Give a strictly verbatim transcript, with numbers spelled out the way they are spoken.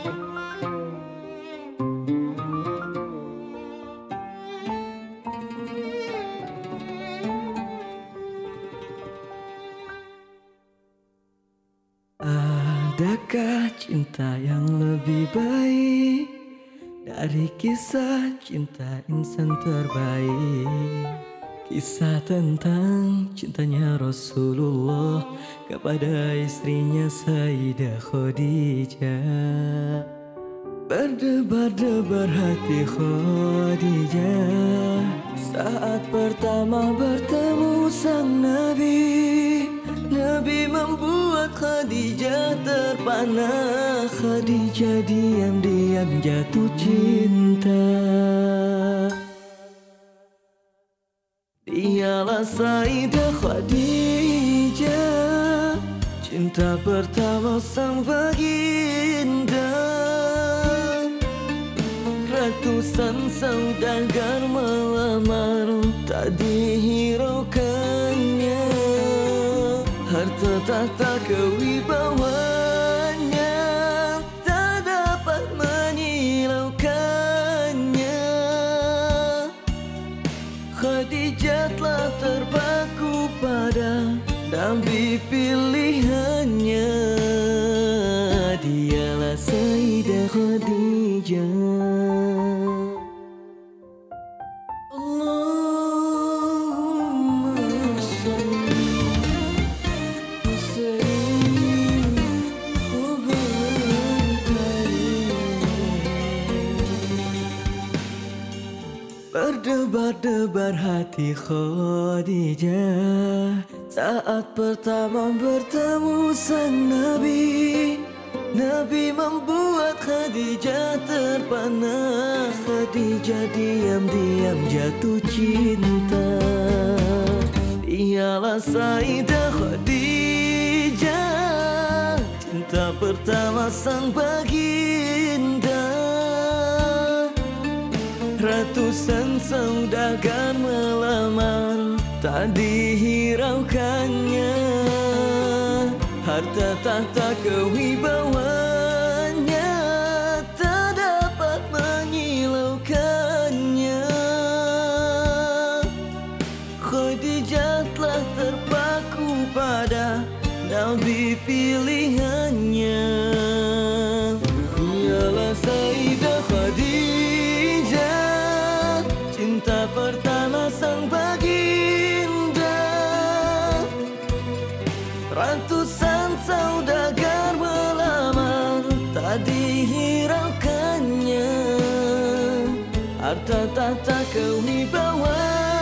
Adakah cinta yang lebih baik dari kisah cinta insan terbaik? Kisah tentang cintanya Rasulullah kepada istrinya Sayyidah Khadijah. Berdebar-debar hati Khadijah saat pertama bertemu sang Nabi. Nabi membuat Khadijah terpana. Khadijah diam-diam jatuh cinta. Dialah Sayyidah Khadijah, cinta pertama sang baginda. Ratusan saudagar melamar, tak dihiraukannya. Harta tahta kewibawanya tak dapat menyilaukannya. Khadijah telah terpaku pada Nabi pilihannya. Dialah Sayyidah Khadijah. Berdebar-debar hati Khadijah saat pertama bertemu sang Nabi. Nabi membuat Khadijah terpana. Khadijah diam-diam jatuh cinta. Dialah Sayyidah Khadijah, cinta pertama sang baginda. Ratusan saudagar melamar, tak dihiraukannya. Harta tahta kewibawanya tak dapat menyilaukannya. Khadijah telah terpaku pada Nabi pilihannya. Dialah Sayyidah Khadijah, cinta pertama sang baginda. Ratusan saudagar melamar, tak dihiraukannya. Harta tahta kewibawaan